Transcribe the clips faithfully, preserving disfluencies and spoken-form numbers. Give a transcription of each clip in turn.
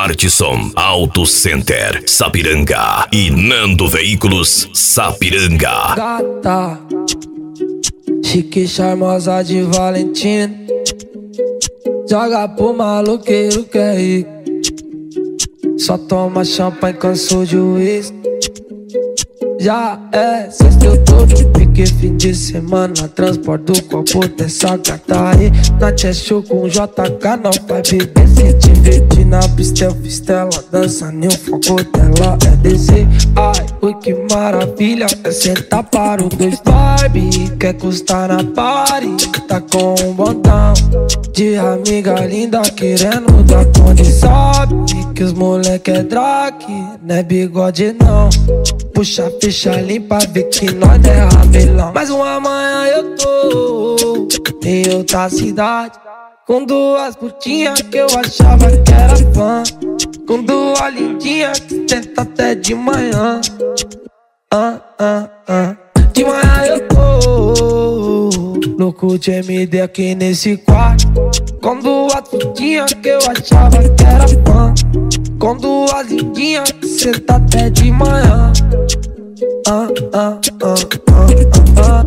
Artisson Auto Center Sapiranga e Nando Veículos Sapiranga. Gata, chique charmosa de Valentina, joga pro maloqueiro que é rico, só toma champanhe, cansou de uísque. Já é sexta, eu tô de pique, fim de semana, transporte do copo dessa gata aí. Na Cheshire com J K, não vai beber, se divertir na pista, eu fiz tela, dança nem o foco dela é descer. Ai, ui que maravilha, é sentar para o dois. Barbie, quer custar na party, tá com um botão de amiga linda querendo dar conta. Sabe que os moleque é drag, não é bigode não. Puxa a ficha limpa, vê que nós é ramelão. Mas uma manhã eu tô em outra cidade, com duas putinhas que eu achava que era fã, com duas lindinhas que tenta até de manhã. Ah, ah, ah. De manhã eu tô louco de M D aqui nesse quarto, com duas putinhas que eu achava que era fã, com duas lindinhas que senta até de manhã. Ah, ah, ah, ah, ah.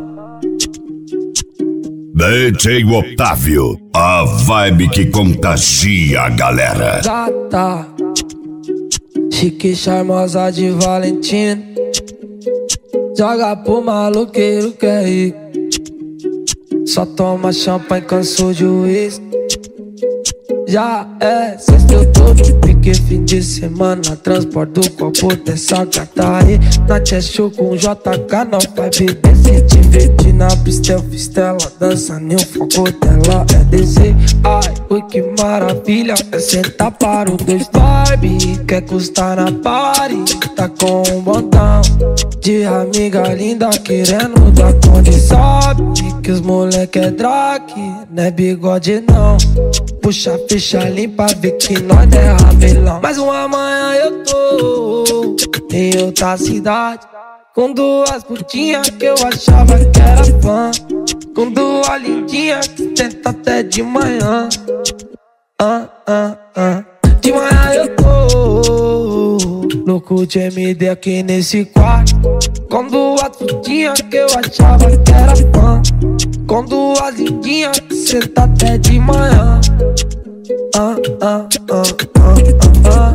D J Otávio, a vibe que contagia a galera. Gata, chique charmosa de Valentina, joga pro maloqueiro que é rico, só toma champanhe, cansou de uísque. Já é sexta, eu tô de pique, fim de semana, transporte do copo dessa gata aí. Na Cheshire com J K, não vai beber, se divertir na pista, eu fiz tela, dança nem o foco dela é descer. Ai, ui que maravilha, é sentar para o dois. Barbie, quer custar na party, tá com um botão de amiga linda querendo dar conta. Sabe que os moleque é drag, não é bigode não. Puxa a ficha limpa, vê que nós é ramelão. Mas uma manhã eu tô em outra cidade, com duas putinhas que eu achava que era fã, com duas lindinhas que tenta até de manhã. Ah, ah, ah. De manhã eu tô louco de M D aqui nesse quarto, com duas putinhas que eu achava que era fã, com duas lindinhas que senta até de manhã. Ah, ah, ah, ah, ah.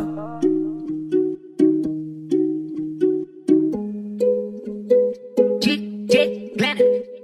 D J Planet.